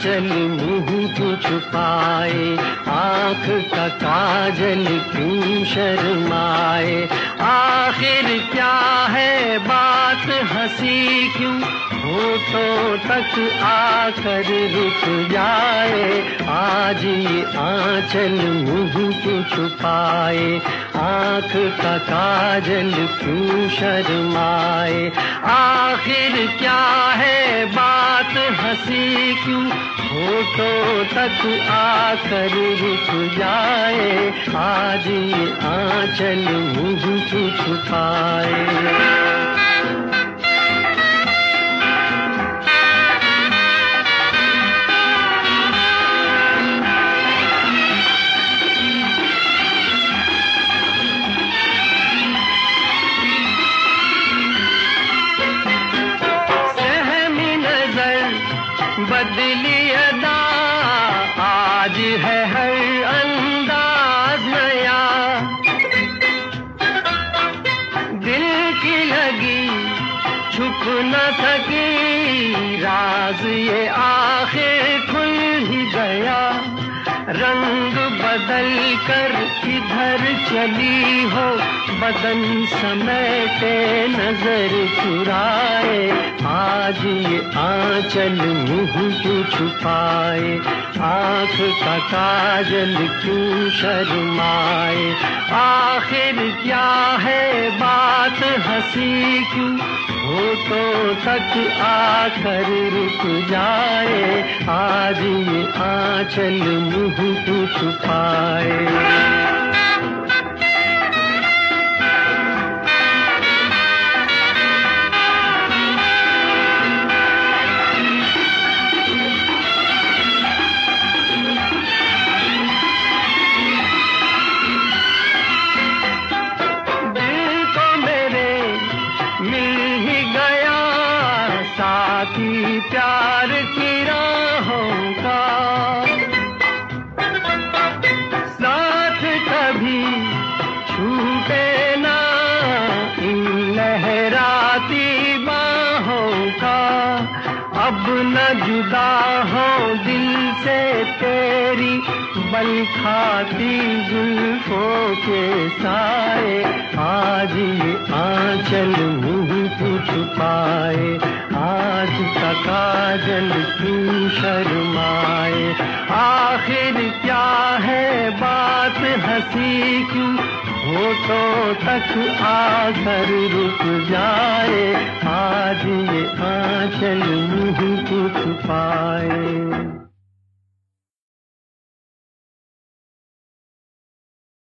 आंचल मुंह क्यों छुपाए, आंख का काजल क्यों शर्माए। आखिर क्या है बात हंसी क्यों होठों तक आकर रुक जाए। आज ये आंचल मुंह क्यों छुपाए, आंख का काजल क्यों शर्माए। आखिर क्या है बात हंसी क्यों होठों तक आकर रुक जाए। आज ये आंचल मुंह क्यों छुपाए। बदली अदा आज है हर अंदाज नया, दिल की लगी छुप न सकी राज ये आखिर खुल ही गया। रंग बदल कर किधर चली हो, बदन समेटे नजर चुराए। आज ये आंचल मुंह क्यों छुपाए, आंख का काजल क्यों शर्माए। आखिर क्या है बात हंसी क्यों होठों तक आकर रुक जाए। आज ये आंचल मुंह क्यों छुपाए। साथी प्यार की राहों का साथ कभी छूटे ना इन लहराती बाहों का। अब न जुदा हो दिल से तेरी बल खाती जुल्फों के साए। आज ये आंचल मुंह क्यों छुपाए, आज का काजल क्यों शर्माए। आखिर क्या है बात हंसी क्यों होठों तक आकर रुक जाए। आज ये आंचल मुंह क्यों छुपाए।